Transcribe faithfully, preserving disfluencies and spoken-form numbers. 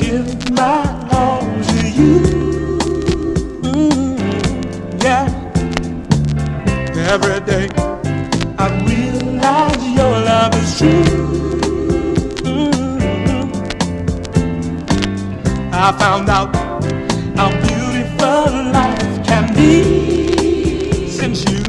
give my all to you. Mm, yeah. Every day I realize your love is true. Mm, I found out how beautiful life can be since you